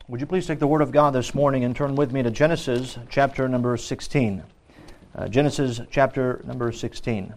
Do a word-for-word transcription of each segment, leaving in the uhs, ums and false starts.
Would you please take the Word of God this morning and turn with me to Genesis chapter number sixteen. Uh, Genesis chapter number sixteen.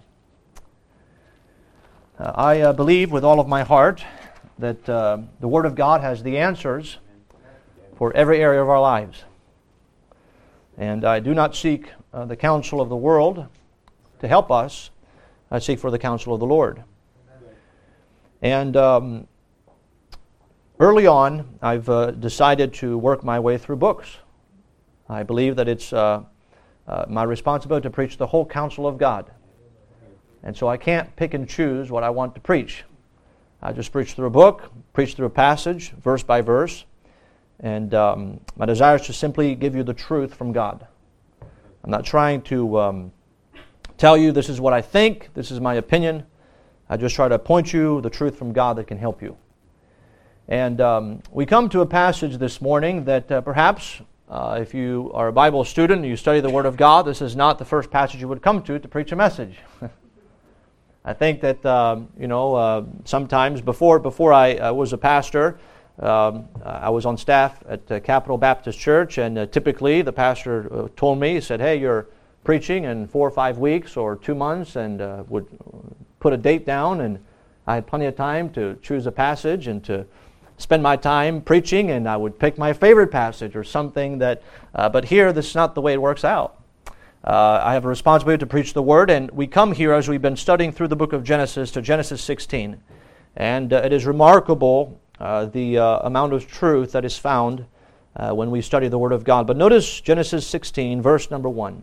Uh, I uh, believe with all of my heart that uh, the Word of God has the answers for every area of our lives. And I do not seek uh, the counsel of the world to help us. I seek for the counsel of the Lord. And um, early on, I've uh, decided to work my way through books. I believe that it's uh, uh, my responsibility to preach the whole counsel of God. And so I can't pick and choose what I want to preach. I just preach through a book, preach through a passage, verse by verse. And um, my desire is to simply give you the truth from God. I'm not trying to um, tell you this is what I think, this is my opinion. I just try to point you the truth from God that can help you. And um, we come to a passage this morning that uh, perhaps uh, if you are a Bible student and you study the Word of God, this is not the first passage you would come to to preach a message. I think that, um, you know, uh, sometimes before before I uh, was a pastor, um, I was on staff at uh, Capital Baptist Church, and uh, typically the pastor uh, told me, he said, hey, you're preaching in four or five weeks or two months, and uh, would put a date down, and I had plenty of time to choose a passage and to spend my time preaching, and I would pick my favorite passage or something that, uh, but here this is not the way it works out. Uh, I have a responsibility to preach the Word, and we come here as we've been studying through the book of Genesis to Genesis sixteen. And uh, it is remarkable uh, the uh, amount of truth that is found uh, when we study the Word of God. But notice Genesis sixteen, verse number one.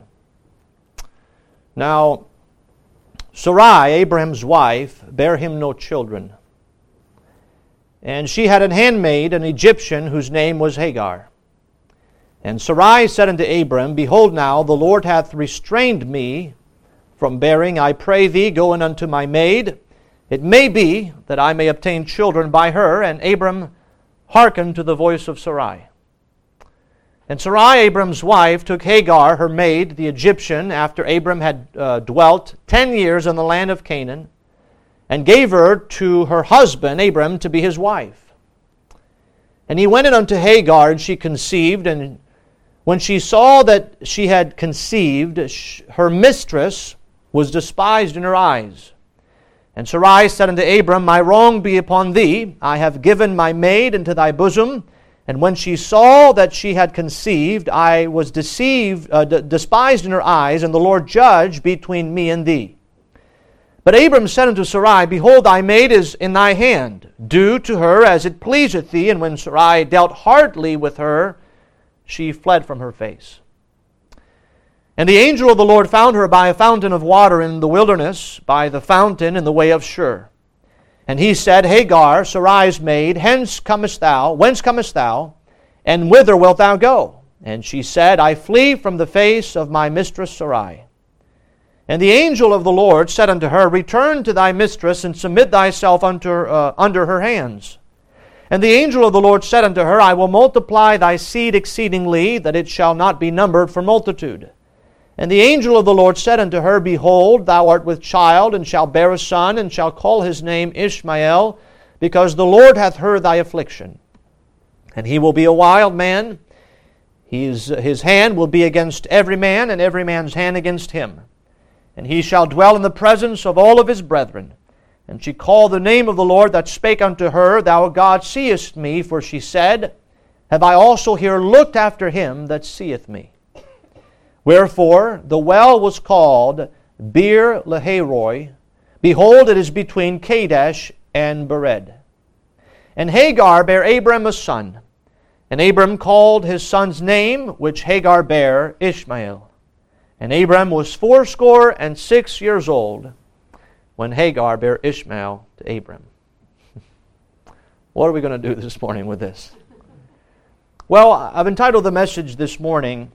Now, Sarai, Abraham's wife, bare him no children. And she had an handmaid, an Egyptian, whose name was Hagar. And Sarai said unto Abram, Behold now, the Lord hath restrained me from bearing. I pray thee, go in unto my maid. It may be that I may obtain children by her. And Abram hearkened to the voice of Sarai. And Sarai, Abram's wife, took Hagar, her maid, the Egyptian, after Abram had uh, dwelt ten years in the land of Canaan, and gave her to her husband, Abram, to be his wife. And he went in unto Hagar, and she conceived, and when she saw that she had conceived, her mistress was despised in her eyes. And Sarai said unto Abram, My wrong be upon thee. I have given my maid into thy bosom. And when she saw that she had conceived, I was deceived, uh, d- despised in her eyes, and the Lord judged between me and thee. But Abram said unto Sarai, Behold, thy maid is in thy hand. Do to her as it pleaseth thee. And when Sarai dealt hardly with her, she fled from her face. And the angel of the Lord found her by a fountain of water in the wilderness, by the fountain in the way of Shur. And he said, Hagar, Sarai's maid, hence comest thou, whence comest thou, and whither wilt thou go? And she said, I flee from the face of my mistress Sarai. And the angel of the Lord said unto her, Return to thy mistress, and submit thyself unto, uh, under her hands. And the angel of the Lord said unto her, I will multiply thy seed exceedingly, that it shall not be numbered for multitude. And the angel of the Lord said unto her, Behold, thou art with child, and shalt bear a son, and shall call his name Ishmael, because the Lord hath heard thy affliction. And he will be a wild man. His, his hand will be against every man, and every man's hand against him. And he shall dwell in the presence of all of his brethren. And she called the name of the Lord that spake unto her, Thou God seest me, for she said, Have I also here looked after him that seeth me? Wherefore the well was called Beer Lahairoi. Behold, it is between Kadesh and Bered. And Hagar bare Abram a son. And Abram called his son's name, which Hagar bare, Ishmael. And Abram was fourscore and six years old when Hagar bare Ishmael to Abram. What are we going to do this morning with this? Well, I've entitled the message this morning,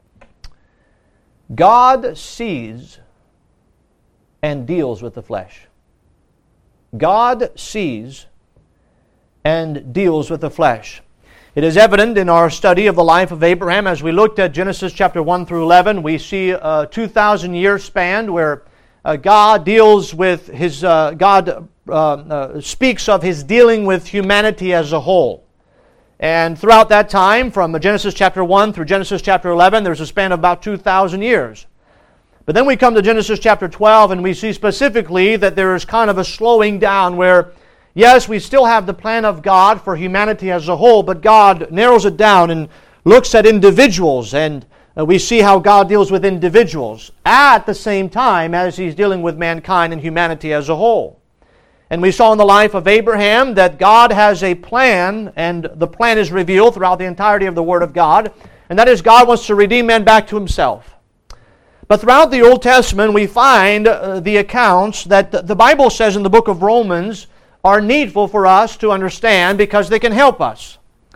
God sees and deals with the flesh. God sees and deals with the flesh. It is evident in our study of the life of Abraham. As we looked at Genesis chapter one through eleven, we see a two thousand year span where uh, God deals with his, uh, God uh, uh, speaks of his dealing with humanity as a whole. And throughout that time, from Genesis chapter one through Genesis chapter eleven, there's a span of about two thousand years. But then we come to Genesis chapter twelve, and we see specifically that there is kind of a slowing down where, yes, we still have the plan of God for humanity as a whole, but God narrows it down and looks at individuals, and uh, we see how God deals with individuals at the same time as He's dealing with mankind and humanity as a whole. And we saw in the life of Abraham that God has a plan, and the plan is revealed throughout the entirety of the Word of God, and that is God wants to redeem man back to Himself. But throughout the Old Testament, we find uh, the accounts that the Bible says in the book of Romans are needful for us to understand because they can help us.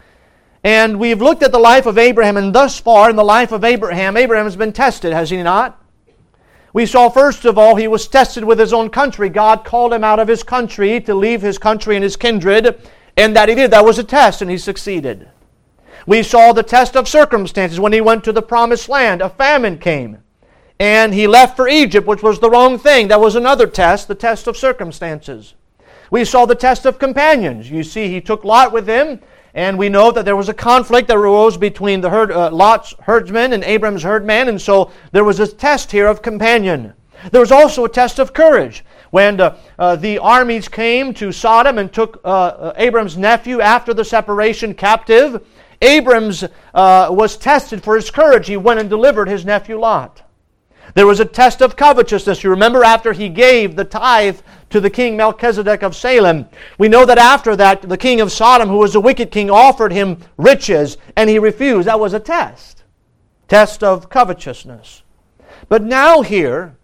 And we've looked at the life of Abraham, and thus far in the life of Abraham, Abraham has been tested, has he not? We saw, first of all, he was tested with his own country. God called him out of his country to leave his country and his kindred, and that he did. That was a test, and he succeeded. We saw the test of circumstances when he went to the promised land. A famine came, and he left for Egypt, which was the wrong thing. That was another test, the test of circumstances. We saw the test of companions. You see, he took Lot with him, and we know that there was a conflict that arose between the herd, uh, Lot's herdsmen and Abram's herdmen, and so there was a test here of companion. There was also a test of courage. When uh, uh, the armies came to Sodom and took uh, uh, Abram's nephew after the separation captive, Abram's uh, was tested for his courage. He went and delivered his nephew Lot. There was a test of covetousness. You remember after he gave the tithe to the king Melchizedek of Salem. We know that after that, the king of Sodom, who was a wicked king, offered him riches, and he refused. That was a test. Test of covetousness. But now here,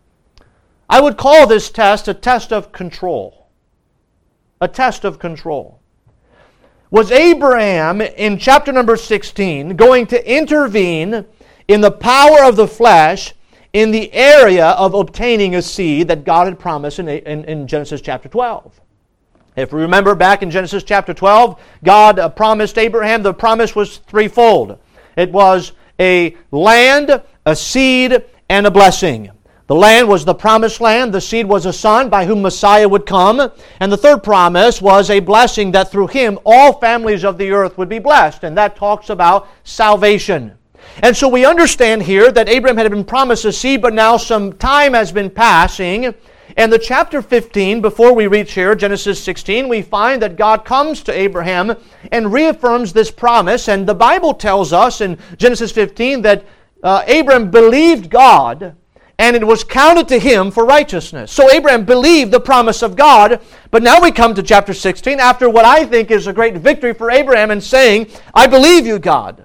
I would call this test a test of control. A test of control. Was Abraham, in chapter number sixteen, going to intervene in the power of the flesh in the area of obtaining a seed that God had promised in, in, in Genesis chapter twelve. If we remember back in Genesis chapter twelve, God uh, promised Abraham, the promise was threefold. It was a land, a seed, and a blessing. The land was the promised land, the seed was a son by whom Messiah would come, and the third promise was a blessing that through him all families of the earth would be blessed, and that talks about salvation. And so we understand here that Abraham had been promised a seed, but now some time has been passing. And the chapter fifteen, before we reach here, Genesis sixteen, we find that God comes to Abraham and reaffirms this promise. And the Bible tells us in Genesis fifteen that uh, Abraham believed God, and it was counted to him for righteousness. So Abraham believed the promise of God, but now we come to chapter sixteen, after what I think is a great victory for Abraham in saying, I believe you, God.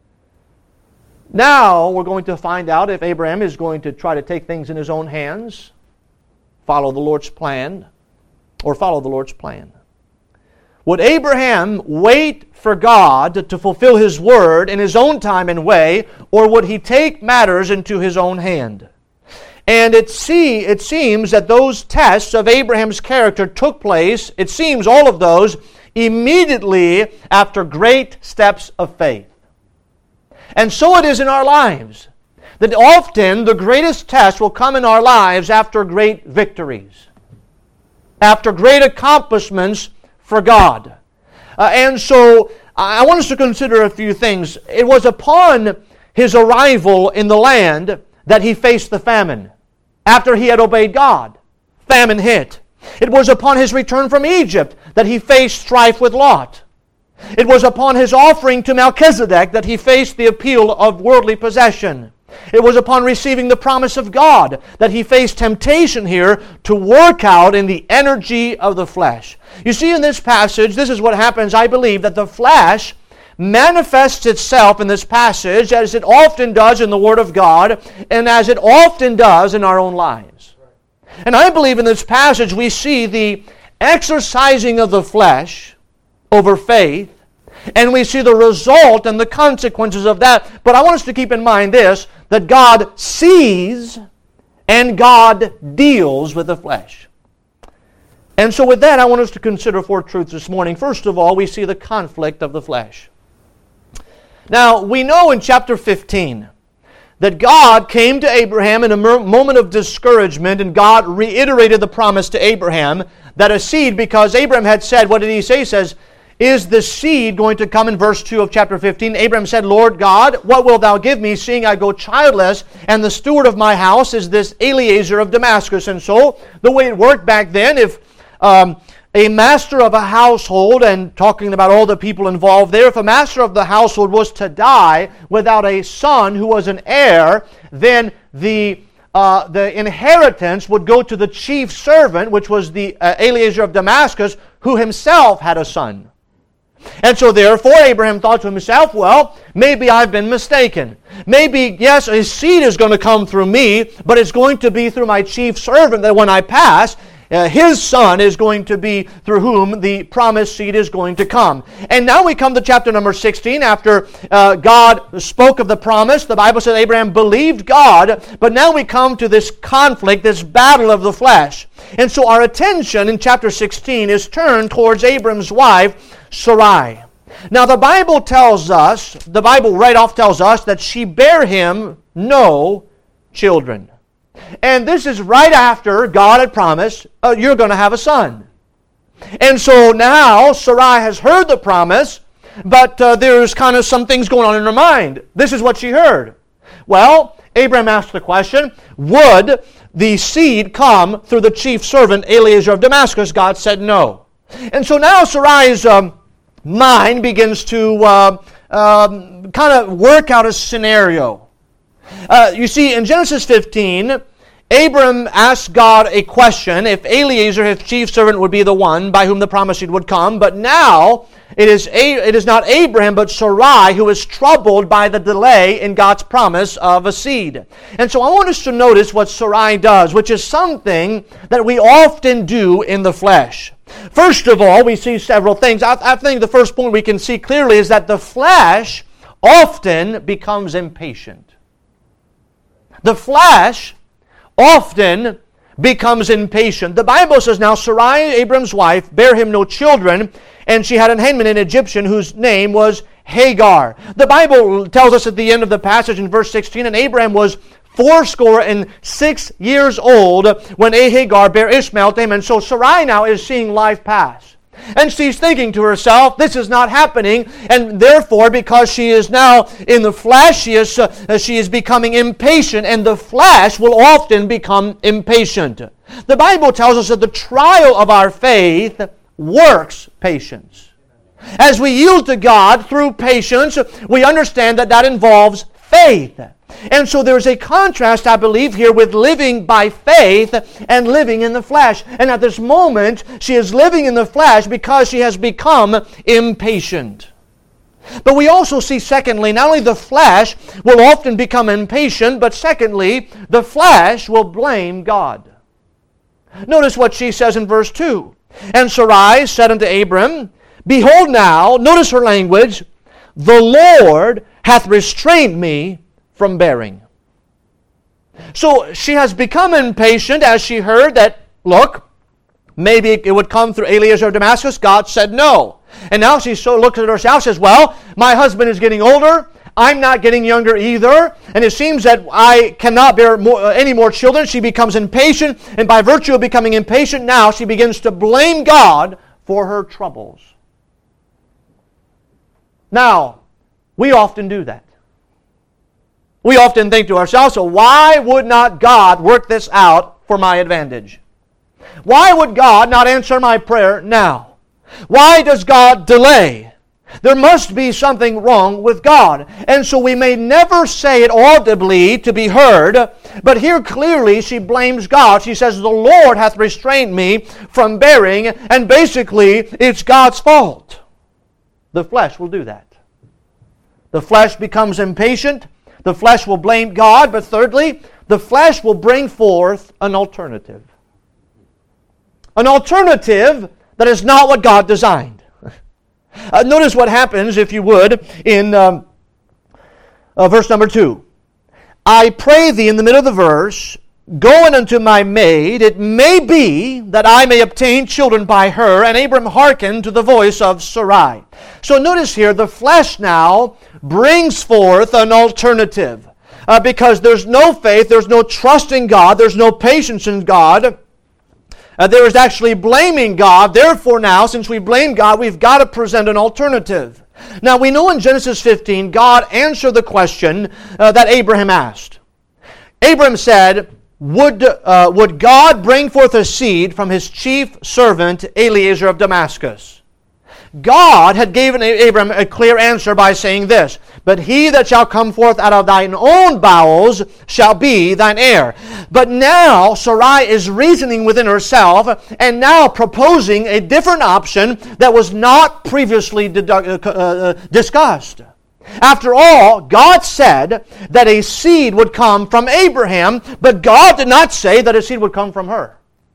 Now we're going to find out if Abraham is going to try to take things in his own hands, follow the Lord's plan, or follow the Lord's plan. Would Abraham wait for God to fulfill His word in his own time and way, or would he take matters into his own hand? And it, see, it seems that those tests of Abraham's character took place, it seems all of those, immediately after great steps of faith. And so it is in our lives, that often the greatest test will come in our lives after great victories, after great accomplishments for God. Uh, and so I want us to consider a few things. It was upon his arrival in the land that he faced the famine. After he had obeyed God, famine hit. It was upon his return from Egypt that he faced strife with Lot. It was upon his offering to Melchizedek that he faced the appeal of worldly possession. It was upon receiving the promise of God that he faced temptation here to work out in the energy of the flesh. You see, in this passage, this is what happens, I believe, that the flesh manifests itself in this passage as it often does in the Word of God and as it often does in our own lives. And I believe in this passage we see the exercising of the flesh over faith, and we see the result and the consequences of that. But I want us to keep in mind this, that God sees and God deals with the flesh. And so with that, I want us to consider four truths this morning. First of all, we see the conflict of the flesh. Now, we know in chapter fifteen that God came to Abraham in a moment of discouragement, and God reiterated the promise to Abraham that a seed, because Abraham had said, what did he say? He says, is the seed going to come in verse two of chapter fifteen? Abraham said, Lord God, what wilt thou give me, seeing I go childless, and the steward of my house is this Eliezer of Damascus? And so, the way it worked back then, if um, a master of a household, and talking about all the people involved there, if a master of the household was to die without a son who was an heir, then the uh, the inheritance would go to the chief servant, which was the uh, Eliezer of Damascus, who himself had a son. And so therefore Abraham thought to himself, well, maybe I've been mistaken. Maybe, yes, his seed is going to come through me, but it's going to be through my chief servant, that when I pass, Uh, his son is going to be through whom the promised seed is going to come. And now we come to chapter number sixteen. After uh, God spoke of the promise, the Bible said Abraham believed God, but now we come to this conflict, this battle of the flesh. And so our attention in chapter sixteen is turned towards Abraham's wife, Sarai. Now the Bible tells us, the Bible right off tells us that she bare him no children. And this is right after God had promised, oh, you're going to have a son. And so now Sarai has heard the promise, but uh, there's kind of some things going on in her mind. This is what she heard. Well, Abraham asked the question, would the seed come through the chief servant Eliezer of Damascus? God said no. And so now Sarai's um, mind begins to uh, um, kind of work out a scenario. Uh, you see, in Genesis fifteen, Abram asked God a question if Eliezer, his chief servant, would be the one by whom the promised seed would come. But now it is a, it is not Abraham but Sarai who is troubled by the delay in God's promise of a seed. And so I want us to notice what Sarai does, which is something that we often do in the flesh. First of all, we see several things. I, I think the first point we can see clearly is that the flesh often becomes impatient. The flesh often becomes impatient. The Bible says, now Sarai, Abram's wife, bare him no children, and she had an handmaid, an Egyptian, whose name was Hagar. The Bible tells us at the end of the passage in verse sixteen, and Abraham was fourscore and six years old when Hagar bare Ishmael to him. And so Sarai now is seeing life pass. And she's thinking to herself, this is not happening, and therefore, because she is now in the flesh, she is, uh, she is becoming impatient, and the flesh will often become impatient. The Bible tells us that the trial of our faith works patience. As we yield to God through patience, we understand that that involves faith. And so there's a contrast, I believe, here with living by faith and living in the flesh. And at this moment, she is living in the flesh because she has become impatient. But we also see, secondly, not only the flesh will often become impatient, but secondly, the flesh will blame God. Notice what she says in verse two. And Sarai said unto Abram, behold now, notice her language, the Lord hath restrained me from bearing. So she has become impatient as she heard that, look, maybe it would come through Eliezer of Damascus. God said no. And now she so looks at herself and says, well, my husband is getting older. I'm not getting younger either. And it seems that I cannot bear more, uh, any more children. She becomes impatient. And by virtue of becoming impatient, now she begins to blame God for her troubles. Now, we often do that. We often think to ourselves, so why would not God work this out for my advantage? Why would God not answer my prayer now? Why does God delay? There must be something wrong with God. And so we may never say it audibly to be heard, but here clearly she blames God. She says, the Lord hath restrained me from bearing, and basically it's God's fault. The flesh will do that. The flesh becomes impatient. The flesh will blame God, but thirdly, the flesh will bring forth an alternative. An alternative that is not what God designed. Uh, notice what happens, if you would, in um, uh, verse number two. I pray thee, in the middle of the verse, go in unto my maid, it may be that I may obtain children by her. And Abram hearkened to the voice of Sarai. So notice here, the flesh now brings forth an alternative. Uh, because there's no faith, there's no trust in God, there's no patience in God. Uh, there is actually blaming God. Therefore now, since we blame God, we've got to present an alternative. Now we know in Genesis fifteen, God answered the question uh, that Abraham asked. Abraham said, would, uh, would God bring forth a seed from his chief servant Eliezer of Damascus? God had given Abraham a clear answer by saying this, but he that shall come forth out of thine own bowels shall be thine heir. But now Sarai is reasoning within herself and now proposing a different option that was not previously dedu- uh, uh, discussed. After all, God said that a seed would come from Abraham, but God did not say that a seed would come from her.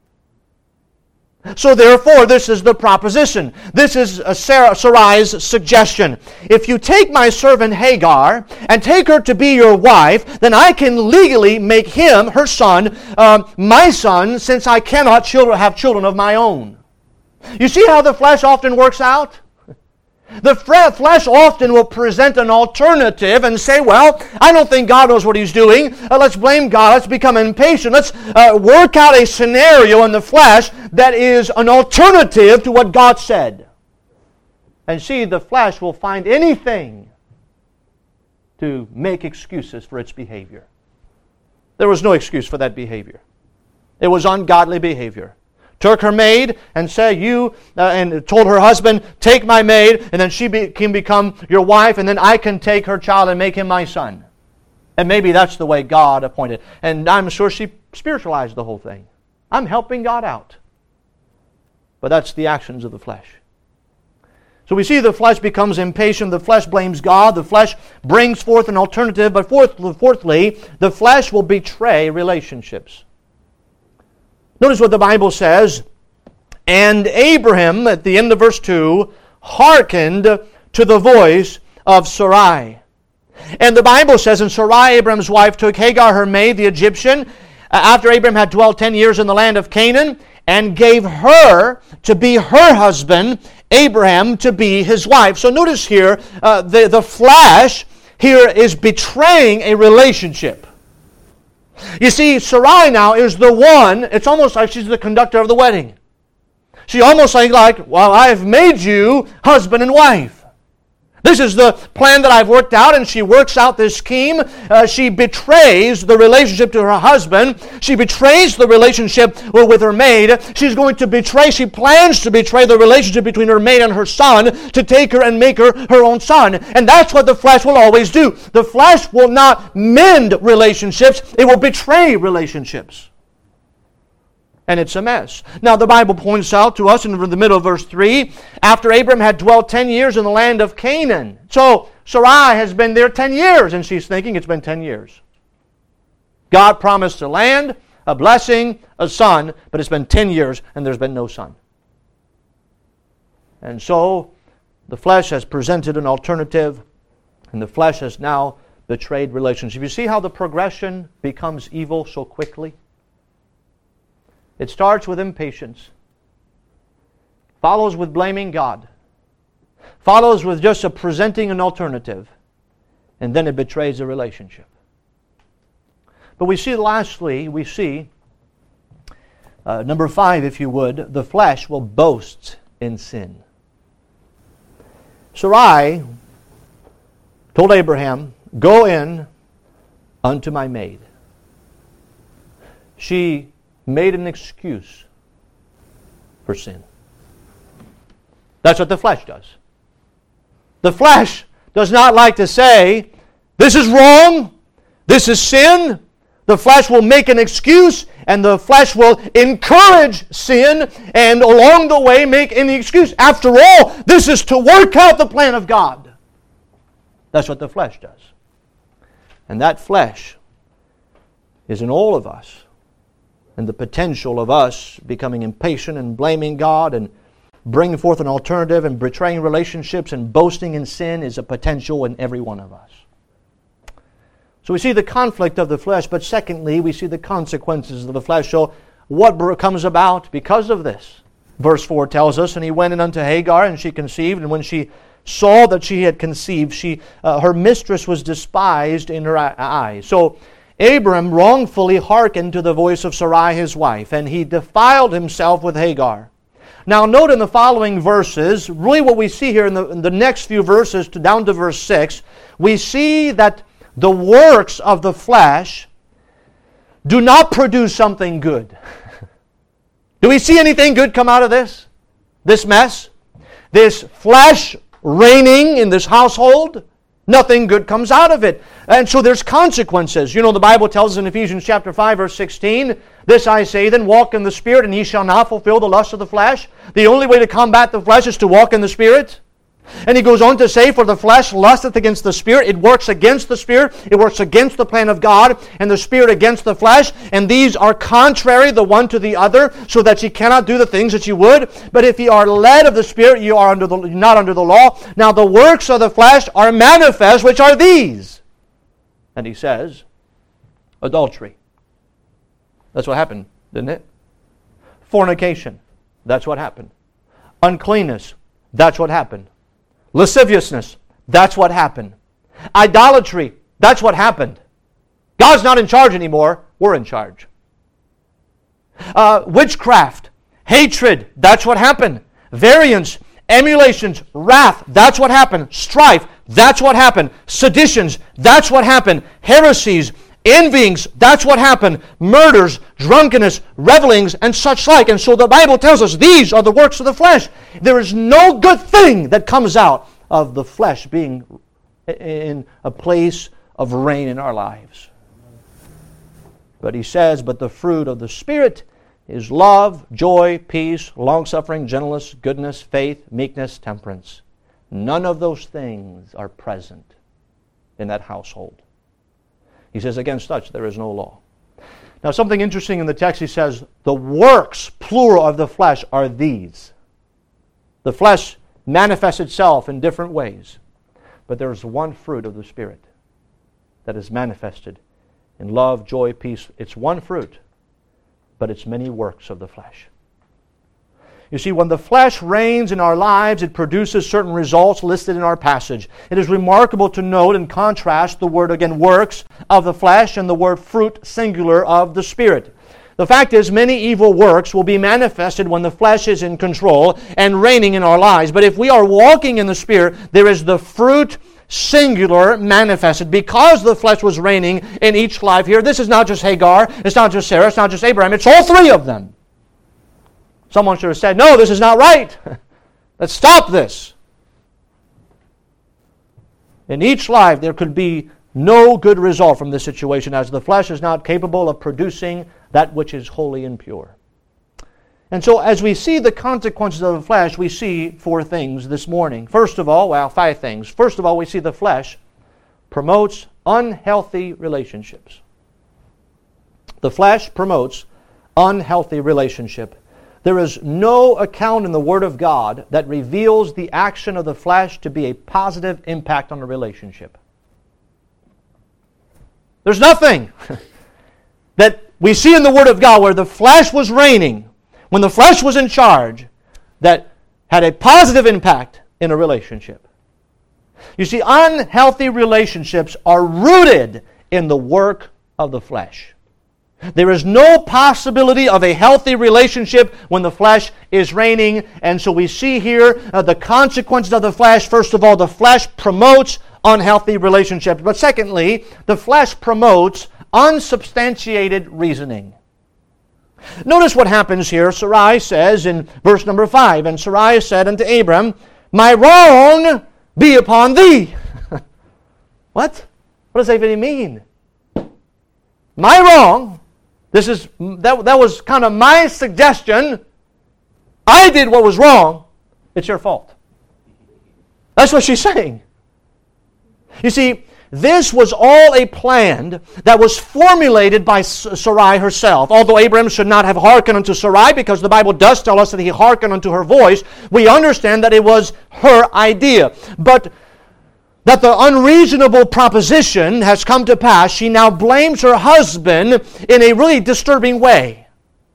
So therefore, this is the proposition. This is Sarah, Sarai's suggestion. If you take my servant Hagar and take her to be your wife, then I can legally make him, her son, uh, my son, since I cannot children, have children of my own. You see how the flesh often works out? The flesh often will present an alternative and say, well, I don't think God knows what He's doing. Uh, let's blame God. Let's become impatient. Let's uh, work out a scenario in the flesh that is an alternative to what God said. And see, the flesh will find anything to make excuses for its behavior. There was no excuse for that behavior. It was ungodly behavior. Took her maid and said, you, uh, and told her husband, take my maid, and then she be, can become your wife, and then I can take her child and make him my son. And maybe that's the way God appointed. And I'm sure she spiritualized the whole thing. I'm helping God out. But that's the actions of the flesh. So we see the flesh becomes impatient, the flesh blames God, the flesh brings forth an alternative, but fourth, fourthly, the flesh will betray relationships. Notice what the Bible says, and Abraham, at the end of verse two, hearkened to the voice of Sarai. And the Bible says, and Sarai, Abraham's wife, took Hagar, her maid, the Egyptian, after Abraham had dwelt ten years in the land of Canaan, and gave her to be her husband, Abraham to be his wife. So notice here, uh, the, the flesh here is betraying a relationship. You see, Sarai now is the one, it's almost like she's the conductor of the wedding. She almost like, like, well, I've made you husband and wife. This is the plan that I've worked out, and she works out this scheme. Uh, she betrays the relationship to her husband. She betrays the relationship with her maid. She's going to betray, she plans to betray the relationship between her maid and her son to take her and make her her own son. And that's what the flesh will always do. The flesh will not mend relationships. It will betray relationships. And it's a mess. Now the Bible points out to us in the middle of verse three, after Abram had dwelt ten years in the land of Canaan. So Sarai has been there ten years, and she's thinking it's been ten years. God promised a land, a blessing, a son, but it's been ten years and there's been no son. And so the flesh has presented an alternative, and the flesh has now betrayed relationship. You see how the progression becomes evil so quickly? It starts with impatience, follows with blaming God, follows with just a presenting an alternative, and then it betrays a relationship. But we see lastly, we see, uh, number five, if you would, the flesh will boast in sin. Sarai told Abraham, go in unto my maid. She made an excuse for sin. That's what the flesh does. The flesh does not like to say, this is wrong, this is sin. The flesh will make an excuse, and the flesh will encourage sin, and along the way make any excuse. After all, this is to work out the plan of God. That's what the flesh does. And that flesh is in all of us. And the potential of us becoming impatient and blaming God and bringing forth an alternative and betraying relationships and boasting in sin is a potential in every one of us. So we see the conflict of the flesh, but secondly, we see the consequences of the flesh. So what comes about because of this? Verse four tells us, and he went in unto Hagar, and she conceived, and when she saw that she had conceived, she uh, her mistress was despised in her eyes. So Abram wrongfully hearkened to the voice of Sarai his wife, and he defiled himself with Hagar. Now note in the following verses, really what we see here in the, in the next few verses to down to verse six, we see that the works of the flesh do not produce something good. Do we see anything good come out of this? This mess? This flesh reigning in this household? Nothing good comes out of it. And so there's consequences. You know, the Bible tells us in Ephesians chapter five, verse sixteen, "This I say then, walk in the Spirit, and ye shall not fulfill the lust of the flesh." The only way to combat the flesh is to walk in the Spirit. And he goes on to say, "For the flesh lusteth against the Spirit." It works against the Spirit. It works against the plan of God, and the Spirit against the flesh. And these are contrary the one to the other, so that ye cannot do the things that ye would. But if ye are led of the Spirit, ye are under the, not under the law. Now the works of the flesh are manifest, which are these. And he says, adultery. That's what happened, didn't it? Fornication. That's what happened. Uncleanness. That's what happened. Lasciviousness, that's what happened. Idolatry, that's what happened. God's not in charge anymore, we're in charge. Uh, witchcraft, hatred, that's what happened. Variance, emulations, wrath, that's what happened. Strife, that's what happened. Seditions, that's what happened. Heresies, envyings, that's what happened. Murders, drunkenness, revelings, and such like. And so the Bible tells us these are the works of the flesh. There is no good thing that comes out of the flesh being in a place of reign in our lives. But he says, but the fruit of the Spirit is love, joy, peace, long-suffering, gentleness, goodness, faith, meekness, temperance. None of those things are present in that household. He says, against such there is no law. Now something interesting in the text, he says, the works, plural, of the flesh are these. The flesh manifests itself in different ways. But there is one fruit of the Spirit that is manifested in love, joy, peace. It's one fruit, but it's many works of the flesh. You see, when the flesh reigns in our lives, it produces certain results listed in our passage. It is remarkable to note and contrast the word, again, works of the flesh and the word fruit, singular, of the Spirit. The fact is, many evil works will be manifested when the flesh is in control and reigning in our lives. But if we are walking in the Spirit, there is the fruit, singular, manifested. Because the flesh was reigning in each life here, this is not just Hagar, it's not just Sarah, it's not just Abraham, it's all three of them. Someone should have said, no, this is not right. Let's stop this. In each life, there could be no good result from this situation, as the flesh is not capable of producing that which is holy and pure. And so as we see the consequences of the flesh, we see four things this morning. First of all, well, five things. First of all, we see the flesh promotes unhealthy relationships. The flesh promotes unhealthy relationship. There is no account in the Word of God that reveals the action of the flesh to be a positive impact on a relationship. There's nothing that we see in the Word of God where the flesh was reigning, when the flesh was in charge, that had a positive impact in a relationship. You see, unhealthy relationships are rooted in the work of the flesh. There is no possibility of a healthy relationship when the flesh is reigning. And so we see here uh, the consequences of the flesh. First of all, the flesh promotes unhealthy relationships. But secondly, the flesh promotes unsubstantiated reasoning. Notice what happens here. Sarai says in verse number five, and Sarai said unto Abram, my wrong be upon thee. What? What does that even mean? My wrong. This is that, that was kind of my suggestion. I did what was wrong. It's your fault. That's what she's saying. You see, this was all a plan that was formulated by Sarai herself. Although Abraham should not have hearkened unto Sarai, because the Bible does tell us that he hearkened unto her voice, we understand that it was her idea. But that the unreasonable proposition has come to pass, she now blames her husband in a really disturbing way.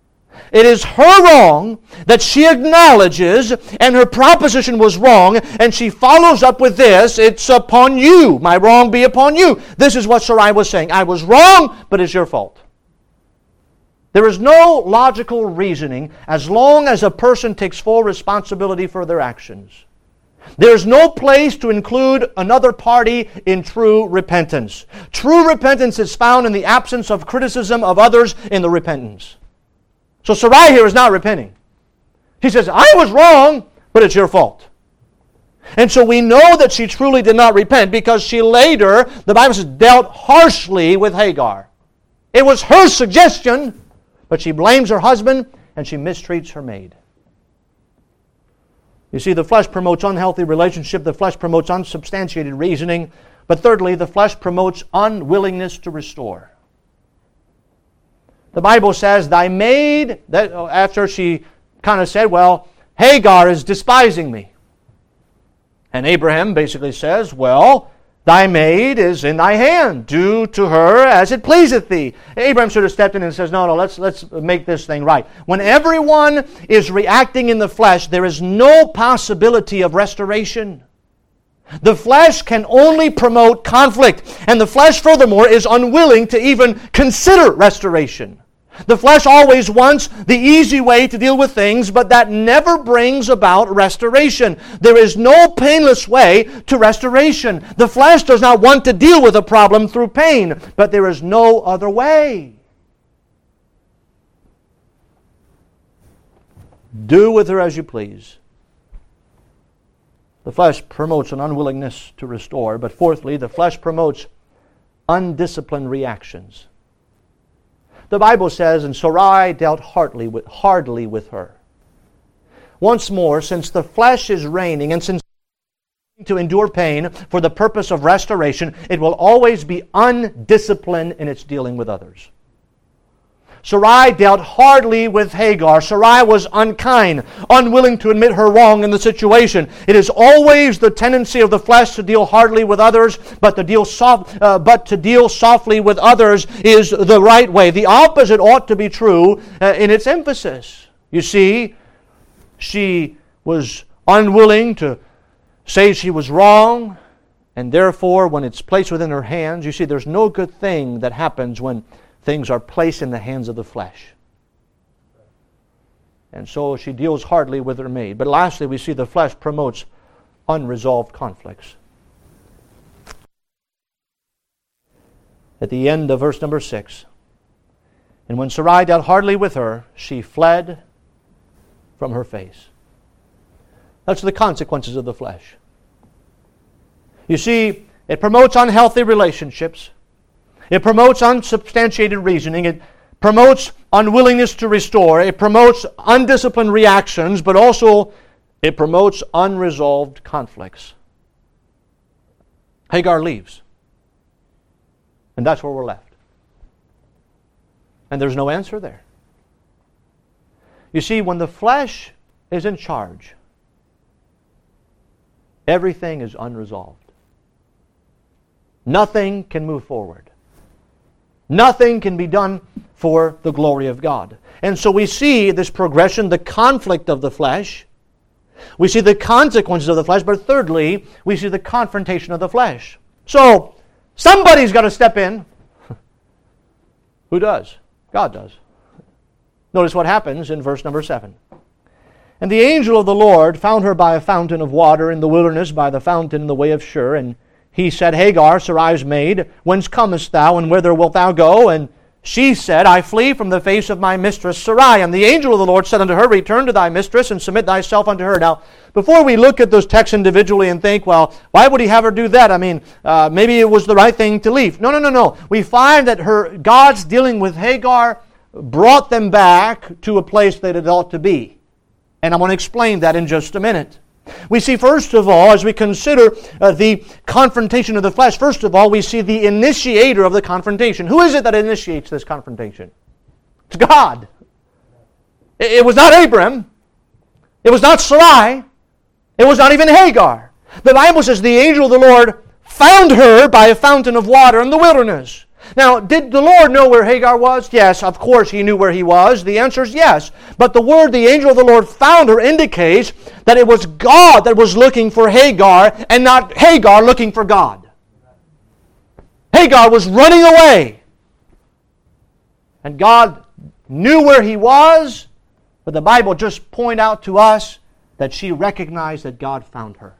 it is her wrong that she acknowledges, and her proposition was wrong, and she follows up with this, it's upon you, my wrong be upon you. This is what Sarai was saying. I was wrong, but it's your fault. There is no logical reasoning as long as a person takes full responsibility for their actions. There is no place to include another party in true repentance. True repentance is found in the absence of criticism of others in the repentance. So Sarai here is not repenting. He says, I was wrong, but it's your fault. And so we know that she truly did not repent because she later, the Bible says, dealt harshly with Hagar. It was her suggestion, but she blames her husband and she mistreats her maid. You see, the flesh promotes unhealthy relationship. The flesh promotes unsubstantiated reasoning. But thirdly, the flesh promotes unwillingness to restore. The Bible says, thy maid, that after she kind of said, well, Hagar is despising me. And Abraham basically says, well, thy maid is in thy hand. Do to her as it pleaseth thee. Abraham should have stepped in and says, no, no, let's, let's make this thing right. When everyone is reacting in the flesh, there is no possibility of restoration. The flesh can only promote conflict. And the flesh, furthermore, is unwilling to even consider restoration. The flesh always wants the easy way to deal with things, but that never brings about restoration. There is no painless way to restoration. The flesh does not want to deal with a problem through pain, but there is no other way. Do with her as you please. The flesh promotes an unwillingness to restore, but fourthly, the flesh promotes undisciplined reactions. The Bible says, and Sarai dealt hardly with, hardly with her. Once more, since the flesh is reigning, and since to endure pain for the purpose of restoration, it will always be undisciplined in its dealing with others. Sarai dealt hardly with Hagar. Sarai was unkind, unwilling to admit her wrong in the situation. It is always the tendency of the flesh to deal hardly with others, but to deal soft, uh, but to deal softly with others is the right way. The opposite ought to be true uh, in its emphasis. You see, she was unwilling to say she was wrong, and therefore, when it's placed within her hands, you see, there's no good thing that happens when things are placed in the hands of the flesh. And so she deals hardly with her maid. But lastly, we see the flesh promotes unresolved conflicts. At the end of verse number six, and when Sarai dealt hardly with her, she fled from her face. That's the consequences of the flesh. You see, it promotes unhealthy relationships. It promotes unsubstantiated reasoning. It promotes unwillingness to restore. It promotes undisciplined reactions, but also it promotes unresolved conflicts. Hagar leaves. And that's where we're left. And there's no answer there. You see, when the flesh is in charge, everything is unresolved. Nothing can move forward. Nothing can be done for the glory of God. And so we see this progression, the conflict of the flesh. We see the consequences of the flesh. But thirdly, we see the confrontation of the flesh. So, somebody's got to step in. Who does? God does. Notice what happens in verse number seven. And the angel of the Lord found her by a fountain of water in the wilderness, by the fountain in the way of Shur, and he said, Hagar, Sarai's maid, whence comest thou, and whither wilt thou go? And she said, I flee from the face of my mistress Sarai. And the angel of the Lord said unto her, Return to thy mistress, and submit thyself unto her. Now, before we look at those texts individually and think, well, why would he have her do that? I mean, uh, maybe it was the right thing to leave. No, no, no, no. We find that her God's dealing with Hagar brought them back to a place that it ought to be. And I'm going to explain that in just a minute. We see, first of all, as we consider uh, the confrontation of the flesh, first of all, we see the initiator of the confrontation. Who is it that initiates this confrontation? It's God. It, it was not Abram. It was not Sarai. It was not even Hagar. The Bible says the angel of the Lord found her by a fountain of water in the wilderness. Now, did the Lord know where Hagar was? Yes, of course he knew where he was. The answer is yes. But the word the angel of the Lord found her indicates that it was God that was looking for Hagar and not Hagar looking for God. Hagar was running away. And God knew where he was, but the Bible just pointed out to us that she recognized that God found her.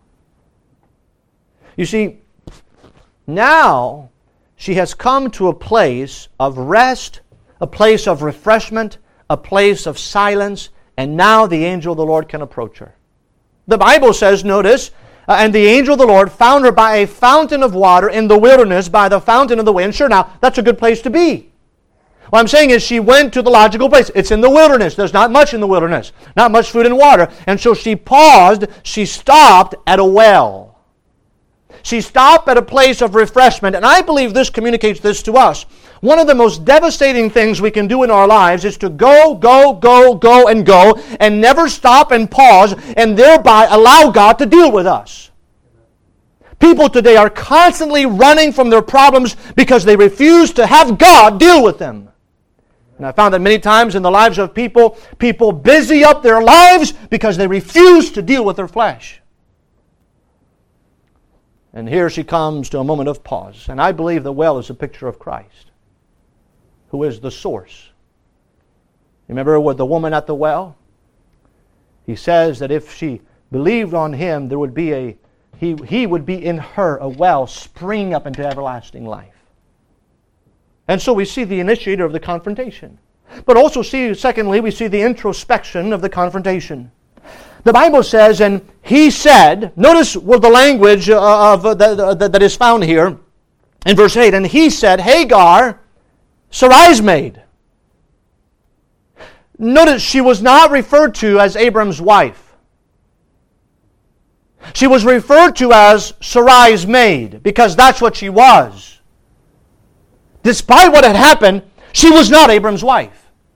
You see, now she has come to a place of rest, a place of refreshment, a place of silence, and now the angel of the Lord can approach her. The Bible says, notice, uh, and the angel of the Lord found her by a fountain of water in the wilderness, by the fountain of the way. And sure, now, that's a good place to be. What I'm saying is she went to the logical place. It's in the wilderness. There's not much in the wilderness. Not much food and water. And so she paused. She stopped at a well. She stopped at a place of refreshment. And I believe this communicates this to us. One of the most devastating things we can do in our lives is to go, go, go, go, and go, and never stop and pause, and thereby allow God to deal with us. People today are constantly running from their problems because they refuse to have God deal with them. And I found that many times in the lives of people, people busy up their lives because they refuse to deal with their flesh. And here she comes to a moment of pause. And I believe the well is a picture of Christ, who is the source. Remember with the woman at the well? He says that if she believed on Him, there would be a he, he would be in her a well springing up into everlasting life. And so we see the initiator of the confrontation. But also see, secondly, we see the introspection of the confrontation. The Bible says, and he said, notice what the language of uh, that, that is found here in verse eight, and he said, Hagar, Sarai's maid. Notice she was not referred to as Abram's wife. She was referred to as Sarai's maid, because that's what she was. Despite what had happened, she was not Abram's wife.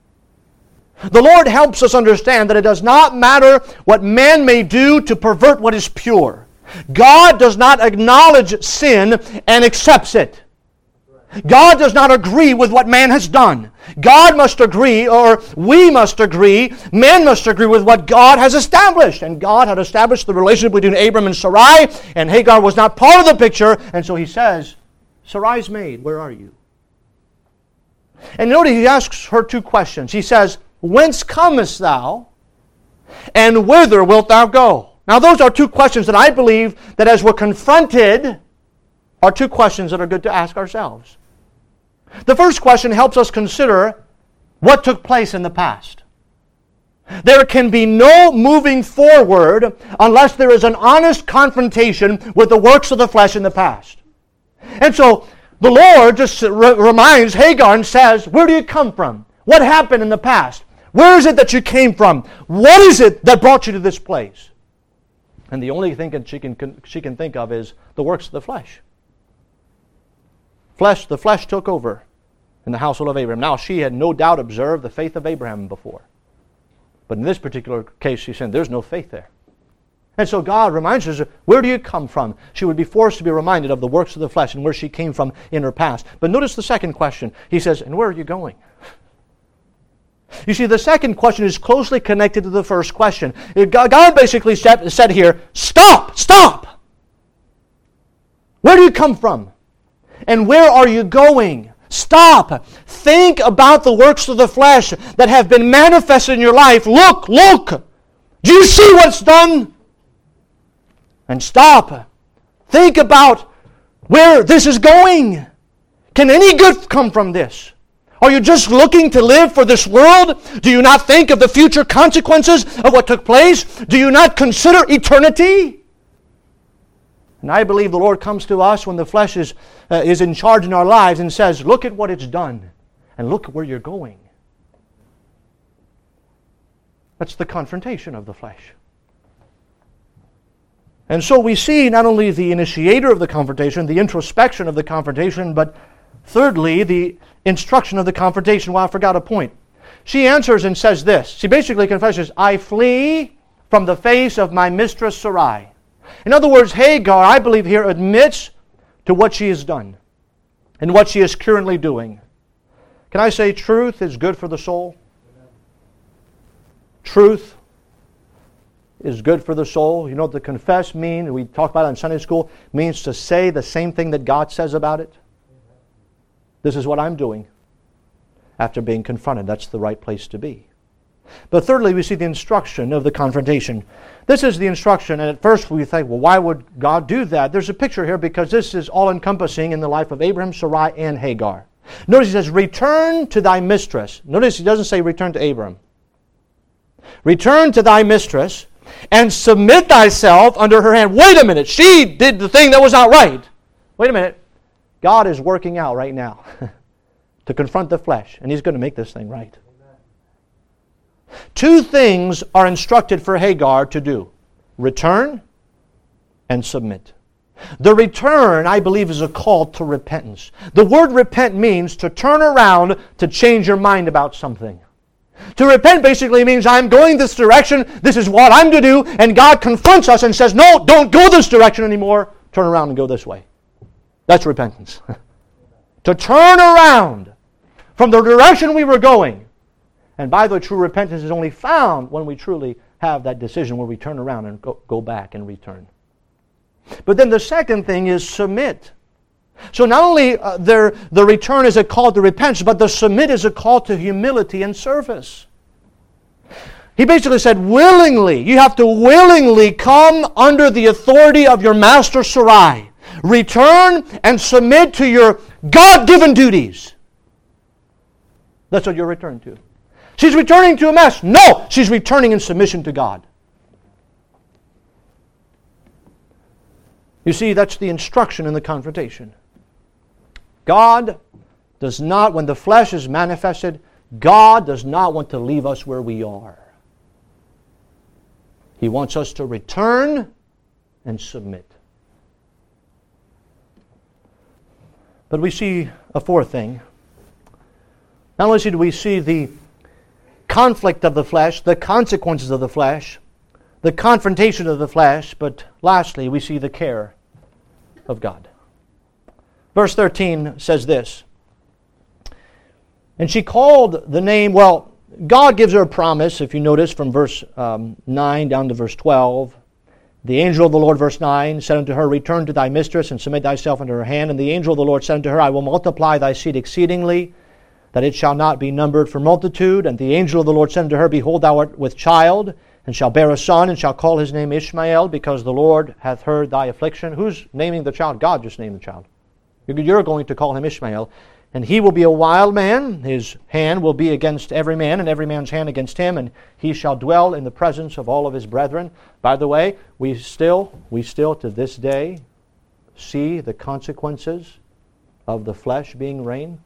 The Lord helps us understand that it does not matter what man may do to pervert what is pure. God does not acknowledge sin and accepts it. God does not agree with what man has done. God must agree, or we must agree, man must agree with what God has established. And God had established the relationship between Abram and Sarai, and Hagar was not part of the picture, and so he says, Sarai's maid, where are you? And notice he asks her two questions. He says, Whence comest thou, and whither wilt thou go? Now those are two questions that I believe that as we're confronted are two questions that are good to ask ourselves. The first question helps us consider what took place in the past. There can be no moving forward unless there is an honest confrontation with the works of the flesh in the past. And so the Lord just re- reminds Hagar and says, where do you come from? What happened in the past? Where is it that you came from? What is it that brought you to this place? And the only thing that she can, she can think of is the works of the flesh. Flesh, the flesh took over in the household of Abraham. Now, she had no doubt observed the faith of Abraham before. But in this particular case, she said, there's no faith there. And so God reminds her, where do you come from? She would be forced to be reminded of the works of the flesh and where she came from in her past. But notice the second question. He says, and where are you going? You see, the second question is closely connected to the first question. God basically said here, stop, stop. Where do you come from? And where are you going? Stop. Think about the works of the flesh that have been manifested in your life. Look, look. Do you see what's done? And stop. Think about where this is going. Can any good come from this? Are you just looking to live for this world? Do you not think of the future consequences of what took place? Do you not consider eternity? And I believe the Lord comes to us when the flesh is, uh, is in charge in our lives and says, look at what it's done and look at where you're going. That's the confrontation of the flesh. And so we see not only the initiator of the confrontation, the introspection of the confrontation, but thirdly, the instruction of the confrontation. Well, I forgot a point. She answers and says this. She basically confesses, I flee from the face of my mistress Sarai. In other words, Hagar, I believe here, admits to what she has done. in what she is currently doing. Can I say truth is good for the soul? Truth is good for the soul. You know what to confess mean? We talked about it in Sunday school. Means to say the same thing that God says about it. This is what I'm doing after being confronted. That's the right place to be. But thirdly, we see the instruction of the confrontation. This is the instruction, and at first we think, well, why would God do that? There's a picture here because this is all-encompassing in the life of Abraham, Sarai, and Hagar. Notice he says, return to thy mistress. Notice he doesn't say return to Abram. Return to thy mistress and submit thyself under her hand. Wait a minute, she did the thing that was not right. Wait a minute. God is working out right now to confront the flesh, and He's going to make this thing right. Two things are instructed for Hagar to do. Return and submit. The return, I believe, is a call to repentance. The word repent means to turn around to change your mind about something. To repent basically means I'm going this direction, this is what I'm to do, and God confronts us and says, no, don't go this direction anymore. Turn around and go this way. That's repentance. To turn around from the direction we were going. And by the way, true repentance is only found when we truly have that decision where we turn around and go, go back and return. But then the second thing is submit. So not only uh, there, the return is a call to repentance, but the submit is a call to humility and service. He basically said, willingly, you have to willingly come under the authority of your master Sarai. Return and submit to your God-given duties. That's what you're returning to. She's returning to a mess. No, she's returning in submission to God. You see, that's the instruction in the confrontation. God does not, when the flesh is manifested, God does not want to leave us where we are. He wants us to return and submit. But we see a fourth thing. Not only do we see the conflict of the flesh, the consequences of the flesh, the confrontation of the flesh, but lastly, we see the care of God. Verse thirteen says this, and she called the name, well, God gives her a promise, if you notice, from verse um, nine down to verse twelve. The angel of the Lord, verse nine, said unto her, return to thy mistress and submit thyself unto her hand. And the angel of the Lord said unto her, I will multiply thy seed exceedingly, that it shall not be numbered for multitude. And the angel of the Lord said unto her, behold, thou art with child, and shall bear a son, and shall call his name Ishmael, because the Lord hath heard thy affliction. Who's naming the child? God just named the child. You're going to call him Ishmael. And he will be a wild man. His hand will be against every man, and every man's hand against him. And he shall dwell in the presence of all of his brethren. By the way, we still, we still to this day see the consequences of the flesh being reigned.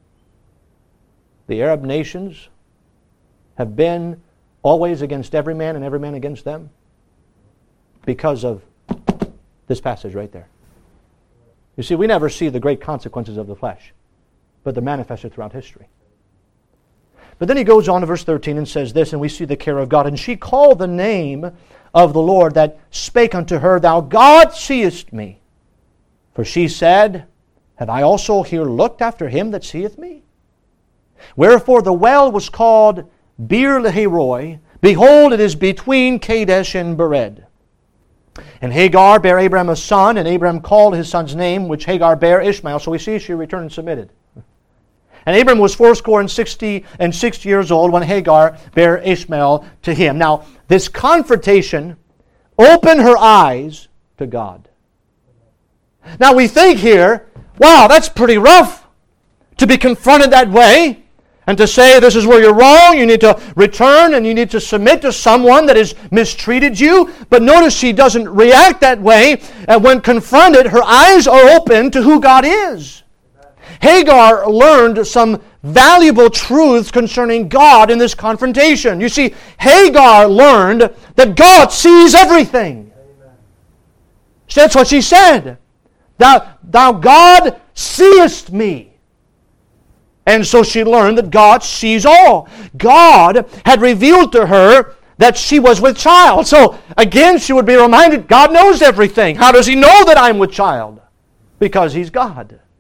The Arab nations have been always against every man and every man against them because of this passage right there. You see, we never see the great consequences of the flesh, but they're manifested throughout history. But then he goes on to verse thirteen and says this, and we see the care of God. And she called the name of the Lord that spake unto her, Thou God seest me. For she said, Have I also here looked after him that seeth me? Wherefore the well was called Beer Lahairoi. Behold, it is between Kadesh and Bered. And Hagar bare Abraham a son, and Abraham called his son's name, which Hagar bare Ishmael. So we see she returned and submitted. And Abraham was fourscore and sixty and six years old when Hagar bare Ishmael to him. Now, this confrontation opened her eyes to God. Now we think here, wow, that's pretty rough to be confronted that way. And to say, this is where you're wrong, you need to return and you need to submit to someone that has mistreated you. But notice she doesn't react that way. And when confronted, her eyes are open to who God is. Hagar learned some valuable truths concerning God in this confrontation. You see, Hagar learned that God sees everything. That's what she said. Thou, thou God seest me. And so she learned that God sees all. God had revealed to her that she was with child. So again, she would be reminded, God knows everything. How does He know that I'm with child? Because He's God.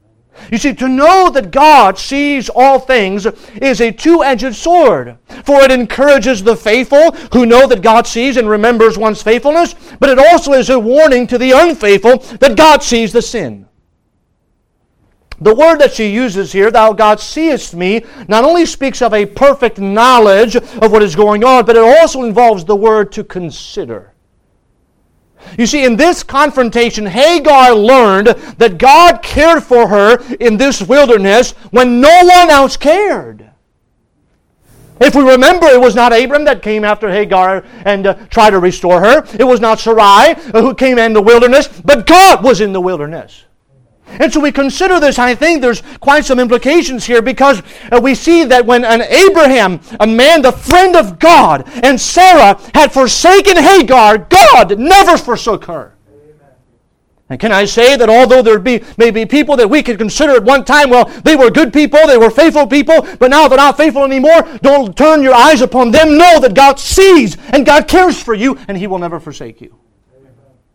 You see, to know that God sees all things is a two-edged sword. For it encourages the faithful who know that God sees and remembers one's faithfulness, but it also is a warning to the unfaithful that God sees the sin. The word that she uses here, thou God seest me, not only speaks of a perfect knowledge of what is going on, but it also involves the word to consider. You see, in this confrontation, Hagar learned that God cared for her in this wilderness when no one else cared. If we remember, it was not Abram that came after Hagar and uh, tried to restore her. It was not Sarai who came in the wilderness, but God was in the wilderness. And so we consider this, I think there's quite some implications here, because uh, we see that when an Abraham, a man, the friend of God, and Sarah had forsaken Hagar, God never forsook her. Amen. And can I say that although there be, may be people that we could consider at one time, well, they were good people, they were faithful people, but now they're not faithful anymore, don't turn your eyes upon them. Know that God sees and God cares for you, and He will never forsake you. Amen.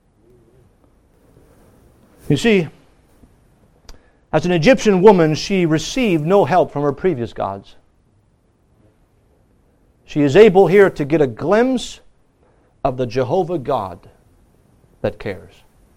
You see, as an Egyptian woman, she received no help from her previous gods. She is able here to get a glimpse of the Jehovah God that cares.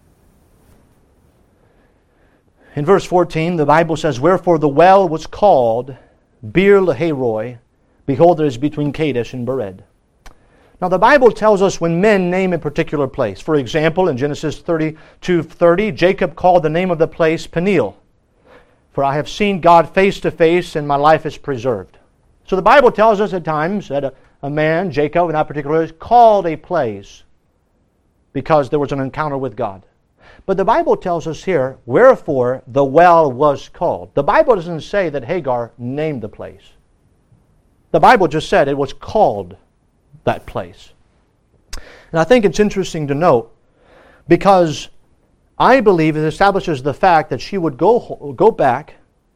In verse fourteen, the Bible says, wherefore the well was called Beer Lahai Roi. Behold, it is between Kadesh and Bered. Now the Bible tells us when men name a particular place. For example, in Genesis thirty-two thirty, Jacob called the name of the place Peniel. For I have seen God face to face, and my life is preserved. So the Bible tells us at times that a, a man, Jacob in that particular case, called a place because there was an encounter with God. But the Bible tells us here, wherefore the well was called. The Bible doesn't say that Hagar named the place. The Bible just said it was called that place. And I think it's interesting to note, because I believe it establishes the fact that she would go, go back,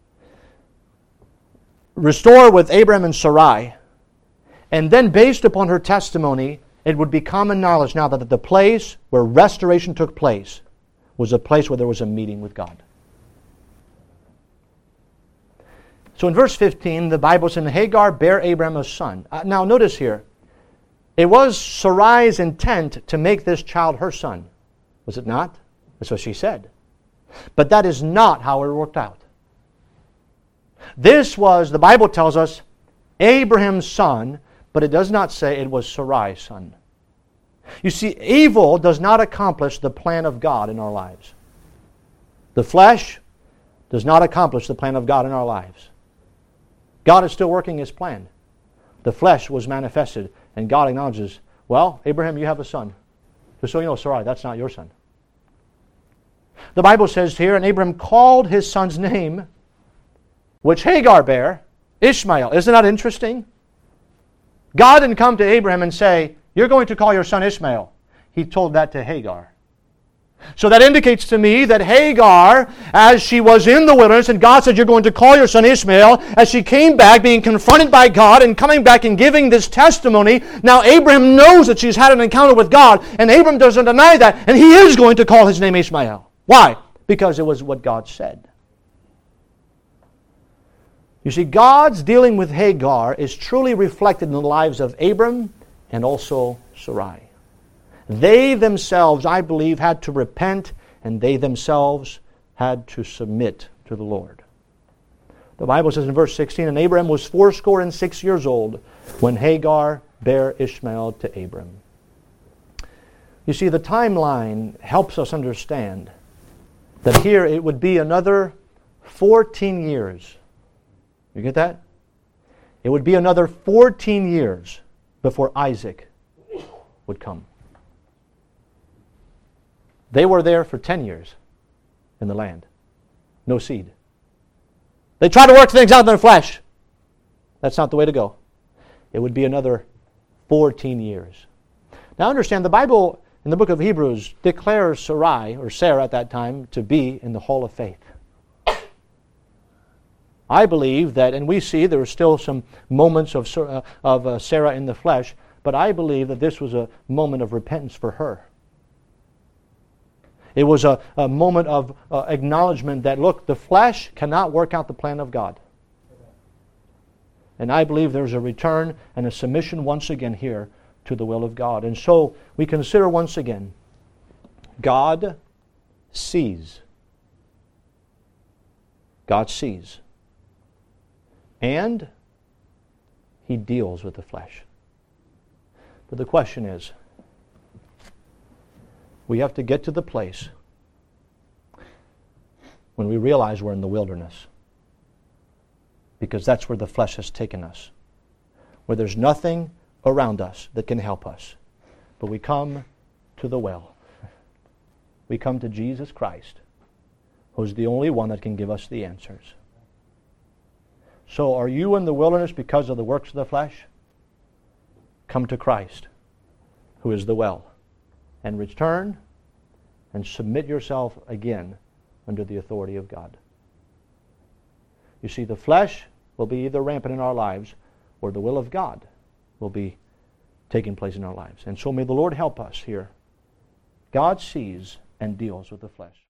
restore with Abram and Sarai, and then based upon her testimony, it would be common knowledge now that the place where restoration took place was a place where there was a meeting with God. So in verse fifteen, the Bible says, Hagar bare Abram a son. Uh, now notice here, it was Sarai's intent to make this child her son, was it not? That's what she said. But that is not how it worked out. This was, the Bible tells us, Abraham's son, but it does not say it was Sarai's son. You see, evil does not accomplish the plan of God in our lives. The flesh does not accomplish the plan of God in our lives. God is still working His plan. The flesh was manifested, and God acknowledges, well, Abraham, you have a son. Just so you know, Sarai, that's not your son. The Bible says here, and Abraham called his son's name, which Hagar bare, Ishmael. Isn't that interesting? God didn't come to Abraham and say, you're going to call your son Ishmael. He told that to Hagar. So that indicates to me that Hagar, as she was in the wilderness, and God said, you're going to call your son Ishmael, as she came back being confronted by God and coming back and giving this testimony, now Abraham knows that she's had an encounter with God, and Abraham doesn't deny that, and he is going to call his name Ishmael. Why? Because it was what God said. You see, God's dealing with Hagar is truly reflected in the lives of Abram and also Sarai. They themselves, I believe, had to repent, and they themselves had to submit to the Lord. The Bible says in verse sixteen, and Abraham was fourscore and six years old when Hagar bare Ishmael to Abram. You see, the timeline helps us understand that here it would be another fourteen years. You get that? It would be another fourteen years before Isaac would come. They were there for ten years in the land. No seed. They tried to work things out in their flesh. That's not the way to go. It would be another fourteen years. Now understand, the Bible in the book of Hebrews declares Sarai, or Sarah at that time, to be in the hall of faith. I believe that, and we see there are still some moments of, uh, of uh, Sarah in the flesh, but I believe that this was a moment of repentance for her. It was a, a moment of uh, acknowledgement that, look, the flesh cannot work out the plan of God. And I believe there's a return and a submission once again here to the will of God. And so we consider once again, God sees. God sees. And He deals with the flesh. But the question is, we have to get to the place when we realize we're in the wilderness. Because that's where the flesh has taken us. Where there's nothing around us that can help us. But we come to the well. We come to Jesus Christ, who's the only one that can give us the answers. So are you in the wilderness because of the works of the flesh? Come to Christ, who is the well, and return and submit yourself again under the authority of God. You see, the flesh will be either rampant in our lives, or the will of God will be taking place in our lives. And so may the Lord help us here. God sees and deals with the flesh.